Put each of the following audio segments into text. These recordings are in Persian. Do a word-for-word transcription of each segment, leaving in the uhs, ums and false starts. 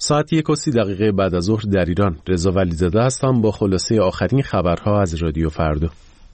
ساعت یک و سی دقیقه بعد از ظهر در ایران. رضا ولیزاده هستم با خلاصه آخرین خبرها از رادیو فردا.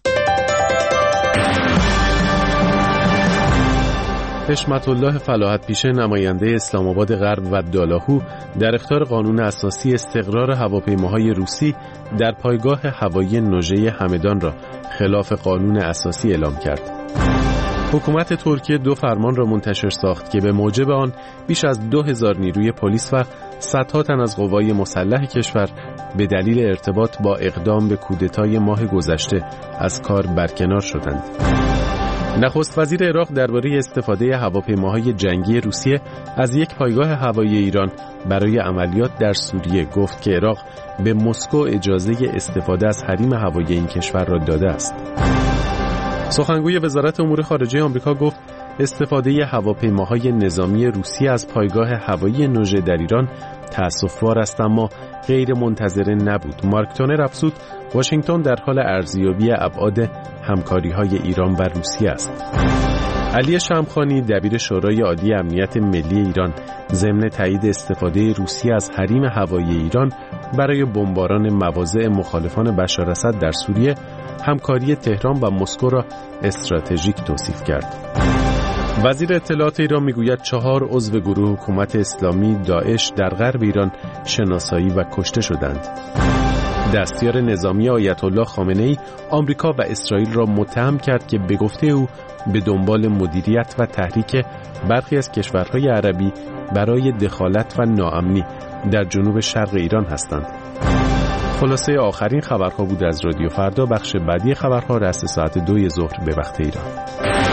حشمت الله فلاحت پیشه، نماینده اسلام آباد غرب و دالاهو، در اخطار قانون اساسی استقرار هواپیماهای روسی در پایگاه هوایی نوژه همدان را خلاف قانون اساسی اعلام کرد. حکومت ترکیه دو فرمان را منتشر ساخت که به موجب آن بیش از دو هزار نیروی پلیس و صدها تن از قوای مسلح کشور به دلیل ارتباط با اقدام به کودتای ماه گذشته از کار برکنار شدند. نخست وزیر عراق درباره استفاده هواپیماهای جنگی روسیه از یک پایگاه هوایی ایران برای عملیات در سوریه گفت که عراق به مسکو اجازه استفاده از حریم هوایی این کشور را داده است. سخنگوی وزارت امور خارجه آمریکا گفت استفاده هواپیماهای نظامی روسیه از پایگاه هوایی نوژه در ایران تأسف‌بار است اما غیر منتظره نبود. مارک تونر افزود واشنگتن در حال ارزیابی ابعاد همکاری‌های ایران و روسیه است. علی شمخانی دبیر شورای عالی امنیت ملی ایران ضمن تایید استفاده روسیه از حریم هوایی ایران برای بمباران مواضع مخالفان بشار اسد در سوریه همکاری تهران و مسکو را استراتژیک توصیف کرد. وزیر اطلاعات ایران میگوید چهار عضو گروه حکومت اسلامی داعش در غرب ایران شناسایی و کشته شدند. دستیار نظامی آیت الله خامنه‌ای آمریکا و اسرائیل را متهم کرد که به گفته او به دنبال مدیریت و تحریک برخی از کشورهای عربی برای دخالت و ناامنی در جنوب شرق ایران هستند. خلاصه آخرین خبرها بود از رادیو فردا. بخش بعدی خبرها رأس ساعت دوی ظهر به وقت ایران.